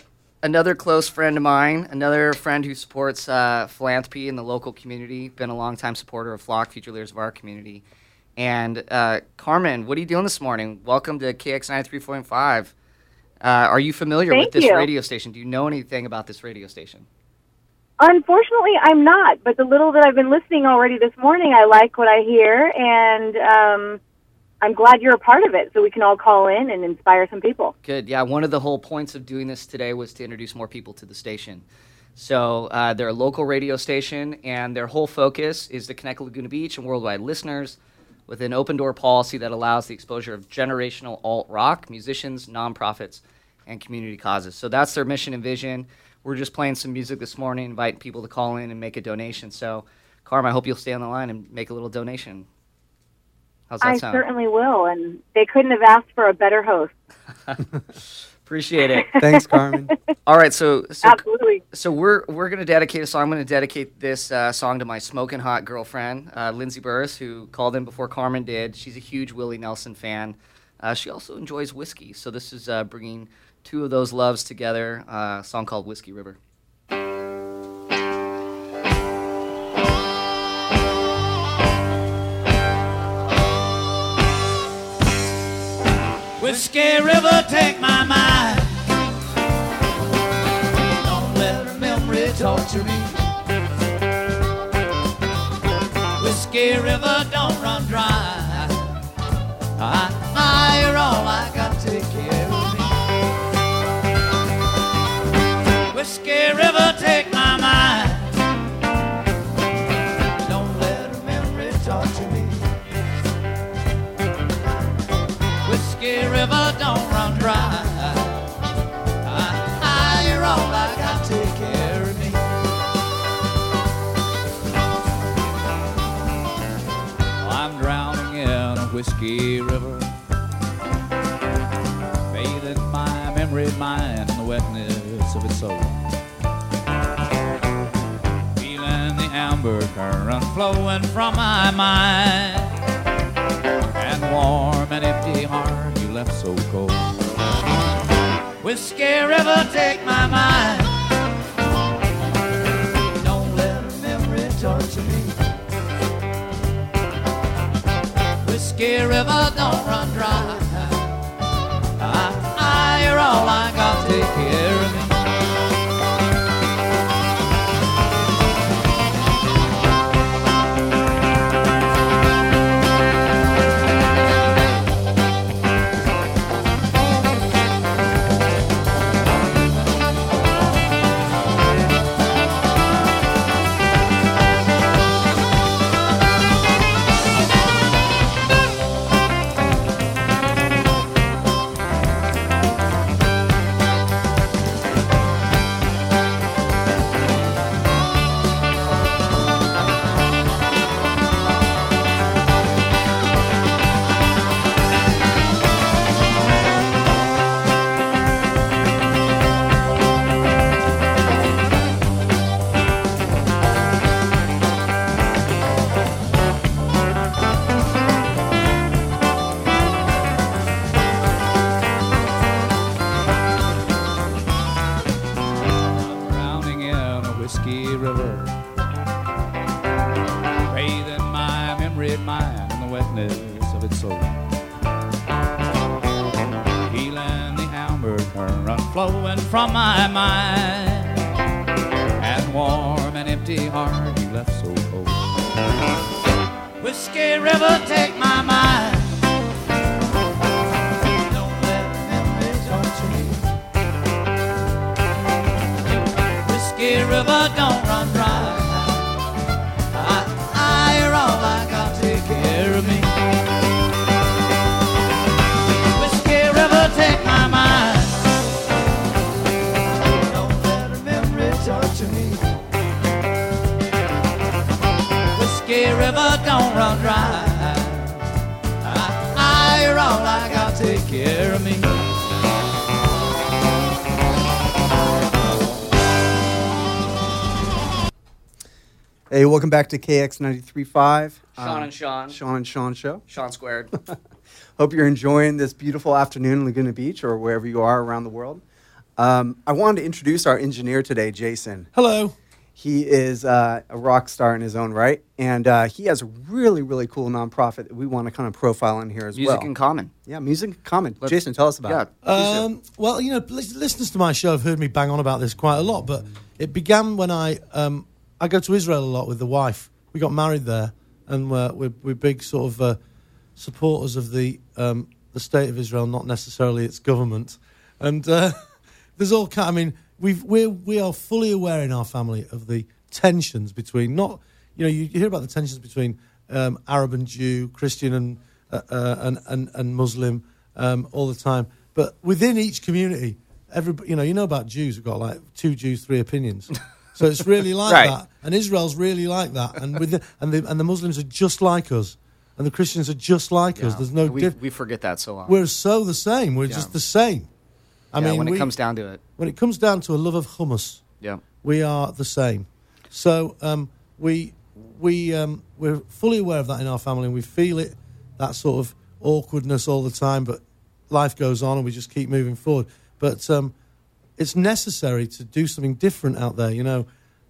another close friend of mine, another friend who supports uh, philanthropy in the local community, been a longtime supporter of Flock, future leaders of our community. And uh, Carmen, what are you doing this morning? Welcome to K X ninety-three point five. Uh, are you familiar Thank with this you. radio station? Do you know anything about this radio station? Unfortunately, I'm not, but the little that I've been listening already this morning, I like what I hear, and um, I'm glad you're a part of it, so we can all call in and inspire some people. Good. Yeah, one of the whole points of doing this today was to introduce more people to the station. So uh, they're a local radio station, and their whole focus is to connect Laguna Beach and worldwide listeners with an open-door policy that allows the exposure of generational alt-rock, musicians, nonprofits, and community causes. So that's their mission and vision. We're just playing some music this morning, inviting people to call in and make a donation. So, Carm, I hope you'll stay on the line and make a little donation. How's that I sound? certainly will, and they couldn't have asked for a better host. Appreciate it. Thanks, Carmen. All right, so so, Absolutely. so we're we're gonna dedicate a song. I'm gonna dedicate this uh, song to my smoking hot girlfriend, uh, Lindsay Burris, who called in before Carmen did. She's a huge Willie Nelson fan. Uh, she also enjoys whiskey, so this is uh, bringing two of those loves together. Uh, a song called Whiskey River. Whiskey River, take my mind. Don't let her memory torture me. Whiskey River, don't run dry. I, I, you're all I got to take care of me. Whiskey River, take my mind. Don't let her memory torture me. Whiskey River, don't run dry. I, I, you're all I got to take care of me. I'm drowning in a whiskey river, bathing my memory mind in the wetness of its soul. Feeling the amber current flowing from my mind, and warm and empty heart you left so cold. Whiskey River, take my mind. Don't let her memory torture me. Whiskey River, don't run dry. I, I, you're all I got to take care of me. Flowing from my mind, and warm and empty heart you left so cold. Whiskey River, take my mind. Don't let memory torture me. Whiskey River, don't run dry. I, I, you're all I got to take care of me. Whiskey River, take my mind. Whiskey River, don't run dry. I, I, you're all I got to take care of me. Hey, welcome back to K X ninety-three point five. Sean and Sean. Sean and Sean Show. Sean Squared. Hope you're enjoying this beautiful afternoon in Laguna Beach or wherever you are around the world. Um, I wanted to introduce our engineer today, Jason. Hello. He is uh, a rock star in his own right, and uh, he has a really, really cool nonprofit that we want to kind of profile in here as Music well. in Common. Yeah, Music in Common. Let's- Jason, tell us about yeah. it. Um, well, you know, lis- listeners to my show have heard me bang on about this quite a lot, but it began when I um, I go to Israel a lot with the wife. We got married there, and we're, we're, we're big sort of uh, supporters of the um, the state of Israel, not necessarily its government. And uh, there's all kind. I mean, we've we're we are fully aware in our family of the tensions between not you know you, you hear about the tensions between um, Arab and Jew, Christian and uh, uh, and, and and Muslim um, all the time. But within each community, every you know you know about Jews. We've got like two Jews, three opinions. So it's really like Right. that, and Israel's really like that, and with the, and the and the Muslims are just like us, and the Christians are just like us. Yeah. There's no we, diff- we forget that so often. We're so the same. We're Yeah. just the same. I Yeah, mean, when it we- comes down to it. when it comes down to a love of hummus, Yeah. we are the same. So um, we we um, we're fully aware of that in our family, and we feel it, that sort of awkwardness all the time. But life goes on, and we just keep moving forward. But um, it's necessary to do something different out there. You know,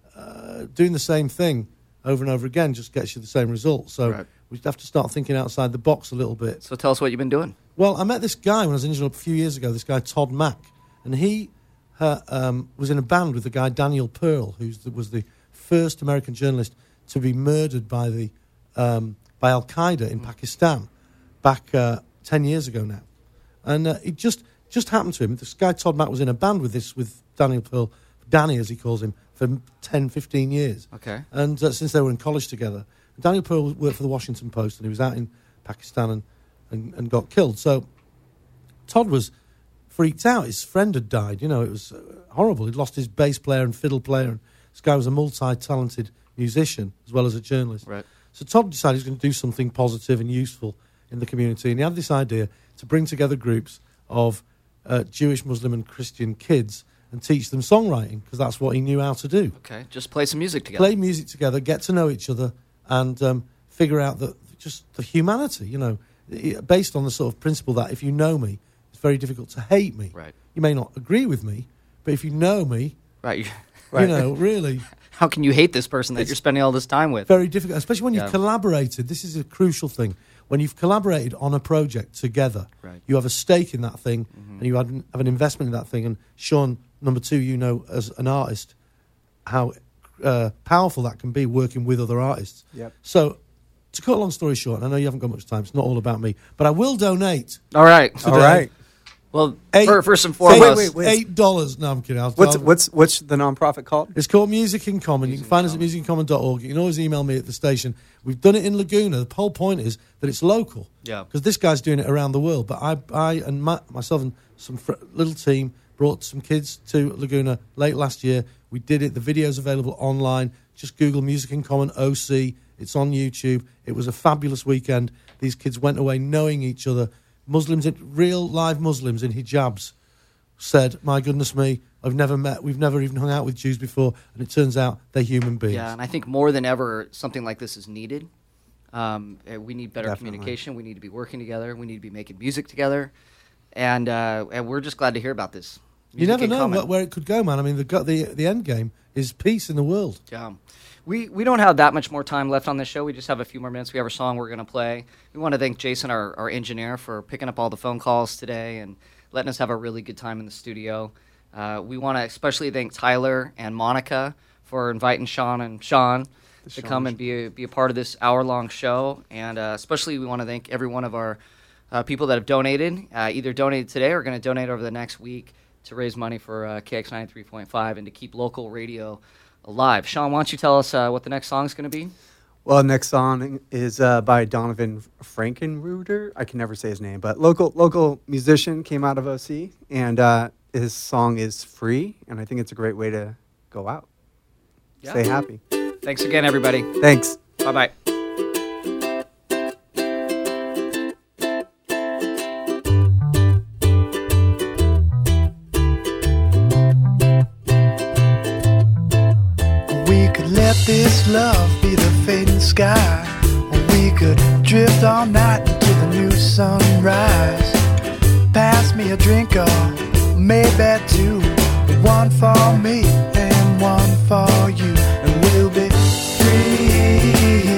uh, doing the same thing over and over again just gets you the same result. So Right. we have to start thinking outside the box a little bit. So tell us what you've been doing. Well, I met this guy when I was in Israel a few years ago, this guy Todd Mack, and he uh, um, was in a band with the guy Daniel Pearl, who was the first American journalist to be murdered by the um, by Al-Qaeda in Pakistan back uh, ten years ago now. And uh, it just just happened to him. This guy Todd Mack was in a band with this with Daniel Pearl, Danny as he calls him, for ten, fifteen years. Okay. And uh, since they were in college together. Daniel Pearl worked for the Washington Post, and he was out in Pakistan and, and, and got killed. So Todd was freaked out. His friend had died. You know, it was uh, horrible. He'd lost his bass player and fiddle player. And this guy was a multi-talented musician as well as a journalist. Right. So Todd decided he was going to do something positive and useful in the community. And he had this idea to bring together groups of uh, Jewish, Muslim and Christian kids and teach them songwriting, because that's what he knew how to do. Okay. Just play some music together. Play music together, get to know each other, and um, figure out that just the humanity, you know, i- based on the sort of principle that if you know me, it's very difficult to hate me. Right. You may not agree with me, but if you know me, Right. you know, really, How can you hate this person that It's you're spending all this time with? very difficult, especially when you've Yeah. collaborated. This is a crucial thing. When you've collaborated on a project together, Right. Mm-hmm. you have a stake in that thing, and you have, have an investment in that thing. And Sean, number two, you know, as an artist, how uh, powerful that can be working with other artists. Yep. So, to cut a long story short, I know you haven't got much time. It's not all about me, but I will donate. All right. Today. All right. Well, Eight- fir- first and Eight- foremost, wait, wait. Eight dollars. No, I'm kidding. I'll, What's I'll- what's what's the nonprofit called? It's called Music in Common. You can find us at music in common dot org. You can always email me at the station. We've done it in Laguna. The whole point is that it's local. Yeah. Because this guy's doing it around the world. But I, I and my, myself and some fr- little team brought some kids to Laguna late last year. We did it. The video's available online. Just Google Music in Common O C. It's on YouTube. It was a fabulous weekend. These kids went away knowing each other. Muslims, in, real live Muslims in hijabs, said, "My goodness me, I've never met, we've never even hung out with Jews before," and it turns out they're human beings. yeah, and I think more than ever, something like this is needed. Um, uh, we need better Definitely. communication. We need to be working together. We need to be making music together, and uh, and we're just glad to hear about this. You Music never in know Common. what, where it could go, man. I mean, the go- the the end game is peace in the world. Yeah. We, we don't have that much more time left on this show. We just have a few more minutes. We have a song we're going to play. We want to thank Jason, our, our engineer, for picking up all the phone calls today and letting us have a really good time in the studio. Uh, we want to especially thank Tyler and Monica for inviting Sean and Sean to Sean come and and be a, be a part of this hour-long show. And uh, especially we want to thank every one of our uh, people that have donated, uh, either donated today or going to donate over the next week to raise money for uh, K X ninety-three point five and to keep local radio alive. Sean, why don't you tell us uh, what the next song is going to be? Well, next song is uh, by Donovan Frankenruder. I can never say his name, but local local musician, came out of O C, and uh, his song is Free, and I think it's a great way to go out. Yeah. Stay happy. Thanks again, everybody. Thanks. Bye-bye. We could let this love be the fading sky. We could drift all night into the new sunrise. Pass me a drink or maybe two, one for me and one for you, and we'll be free,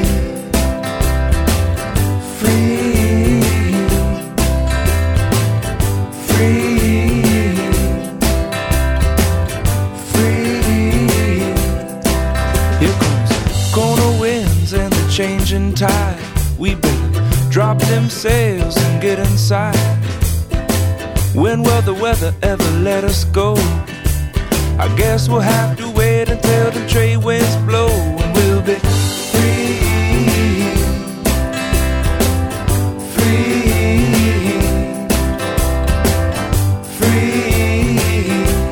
free, free, free. Here comes corner winds and the changing tide. We better drop them sails and get inside. When will the weather ever let us go? I guess we'll have to wait until the trade winds blow, and we'll be free, free, free,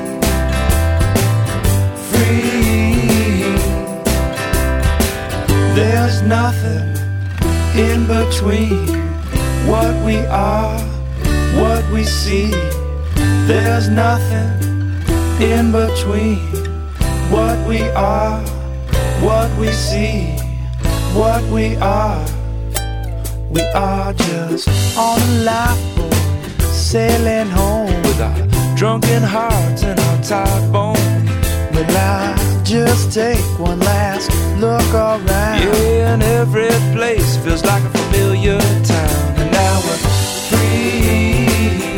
free. There's nothing in between what we are, what we see. There's nothing in between what we are, what we see, what we are. We are just on a lifeboat, sailing home with our drunken hearts and our tired bones. But now just take one last look around. Yeah, and every place feels like a familiar town. And now we're free,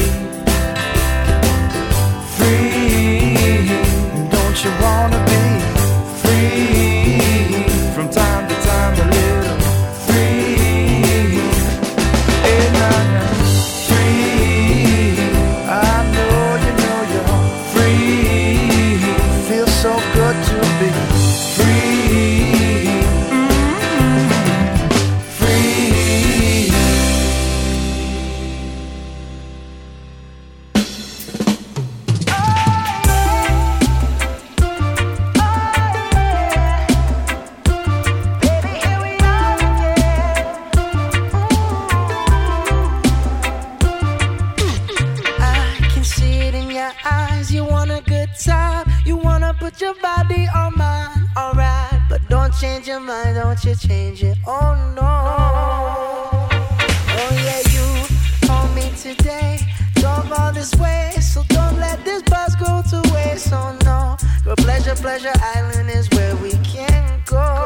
free. Don't you wanna be free? From time to time a little free. And I'm free. I know you know you're free. Feels so good to be free. Mm-hmm. Free. Put your body on mine, alright. But don't change your mind, don't you change it, oh no. Oh yeah, you told me today, drove all this way, so don't let this bus go to waste, oh no. Your pleasure, pleasure island is where we can go.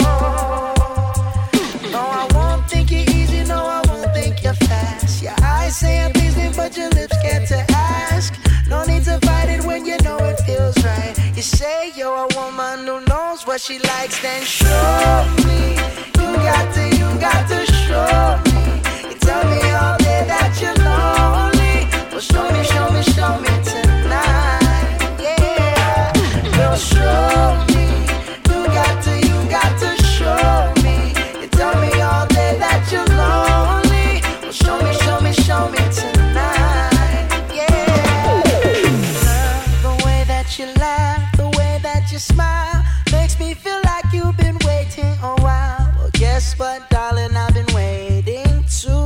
No, I won't think you're easy, no, I won't think you're fast. Your eyes say I'm busy, but your lips get to ask. No need to fight it when you know it feels right. You say you're a woman who knows what she likes, then show me. You got to, you got to show me. You tell me all day that you're lonely. Well, show me, show me, show me tonight. Yeah, girl, show me. You got to, you got to show me. You tell me all day that you're lonely. Well, show me, show me, show me tonight. You laugh, the way that you smile makes me feel like you've been waiting a while. Well, guess what, darling, I've been waiting too.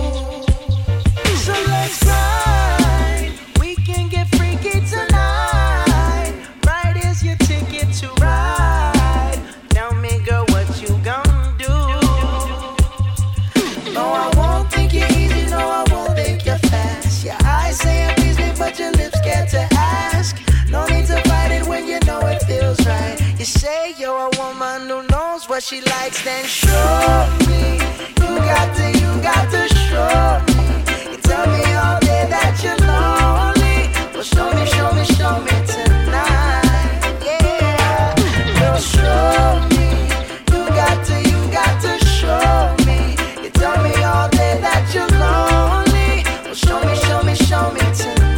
So let's ride, we can get freaky tonight. Right is your ticket to ride. Tell me, girl, what you gonna do? No, I won't think you're easy, no, I won't think you're fast. Your eyes say I'm busy, but your lips get to ask. No need to fight it when you know it feels right. You say you're a woman who knows what she likes, then show me. You got to, you got to show me. You tell me all day that you're lonely. Well, show me, show me, show me tonight. Yeah, girl, show me. You got to, you got to show me. You tell me all day that you're lonely. Well, show me, show me, show me tonight.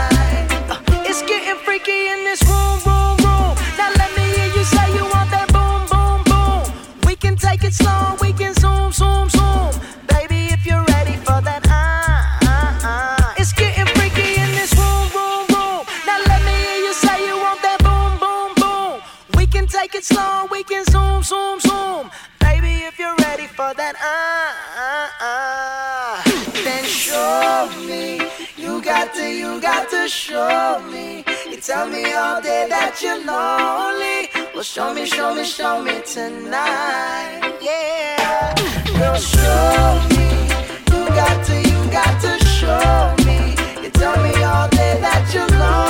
Freaky in this room, room, room. Now let me hear you say you want that boom, boom, boom. We can take it slow, we can zoom, zoom, zoom. Baby, if you're ready for that, ah, ah, ah. It's getting freaky in this room, room, room. Now let me hear you say you want that boom, boom, boom. We can take it slow, we can zoom, zoom, zoom. Baby, if you're ready for that, ah, ah, ah. Then show me. You got to, you got to show me. You tell me all day that you're lonely. Well, show me, show me, show me tonight. Yeah, girl, show me. You got to, you got to show me. You tell me all day that you're lonely.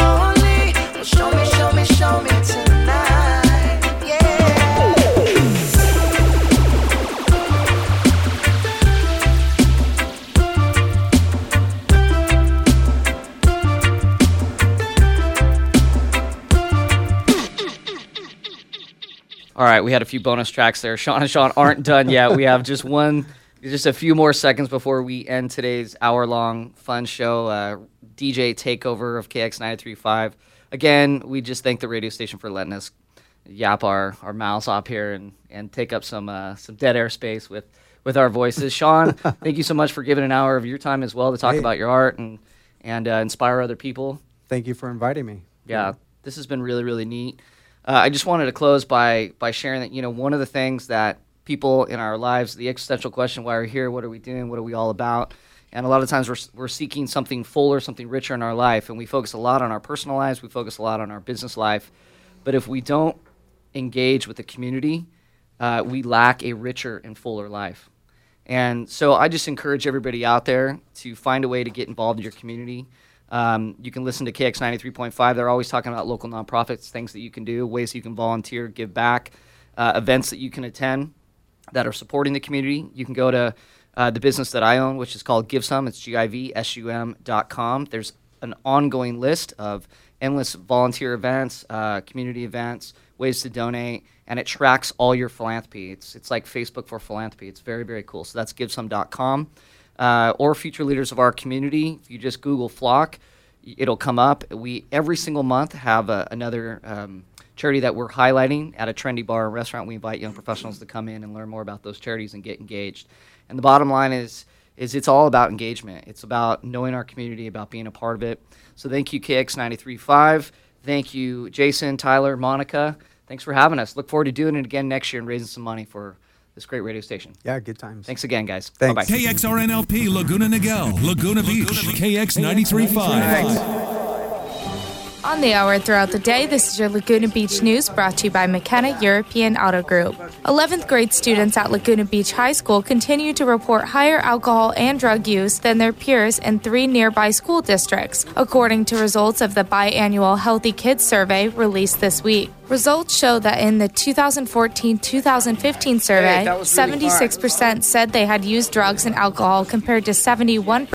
All right, we had a few bonus tracks there. Sean and Sean aren't done yet. We have just one, just a few more seconds before we end today's hour-long fun show, uh, D J takeover of K X ninety-three point five. Again, we just thank the radio station for letting us yap our, our mouths off here and, and take up some uh, some dead air space with, with our voices. Sean, thank you so much for giving an hour of your time as well to talk Hey. about your art and, and uh, inspire other people. Thank you for inviting me. Yeah, this has been really, really neat. Uh, I just wanted to close by by sharing that, you know, one of the things that people in our lives, the existential question, why are we here, what are we doing, what are we all about? And a lot of times we're, we're seeking something fuller, something richer in our life, and we focus a lot on our personal lives, we focus a lot on our business life. But if we don't engage with the community, uh, we lack a richer and fuller life. And so I just encourage everybody out there to find a way to get involved in your community. Um, you can listen to K X ninety-three point five. They're always talking about local nonprofits, things that you can do, ways you can volunteer, give back, uh, events that you can attend that are supporting the community. You can go to uh, the business that I own, which is called Give Some. It's G I V S U M dot com. There's an ongoing list of endless volunteer events, uh, community events, ways to donate, and it tracks all your philanthropy. It's it's like Facebook for philanthropy. It's very, very cool. So that's give some dot com. Uh, or future leaders of our community. If you just Google Flock, it'll come up. We every single month have a, another um, charity that we're highlighting at a trendy bar or restaurant. We invite young professionals to come in and learn more about those charities and get engaged. And the bottom line is, is it's all about engagement. It's about knowing our community, about being a part of it. So thank you, K X ninety-three point five. Thank you, Jason, Tyler, Monica. Thanks for having us. Look forward to doing it again next year and raising some money for this great radio station. Yeah, good times. Thanks again, guys. Thanks. Bye-bye. K X R N L P Laguna Niguel, Laguna Beach, K X ninety-three point five. On the hour throughout the day, this is your Laguna Beach News brought to you by McKenna European Auto Group. eleventh grade students at Laguna Beach High School continue to report higher alcohol and drug use than their peers in three nearby school districts, according to results of the biannual Healthy Kids Survey released this week. Results show that in the two thousand fourteen two thousand fifteen survey, Hey, that was really seventy-six percent said they had used drugs and alcohol compared to seventy-one percent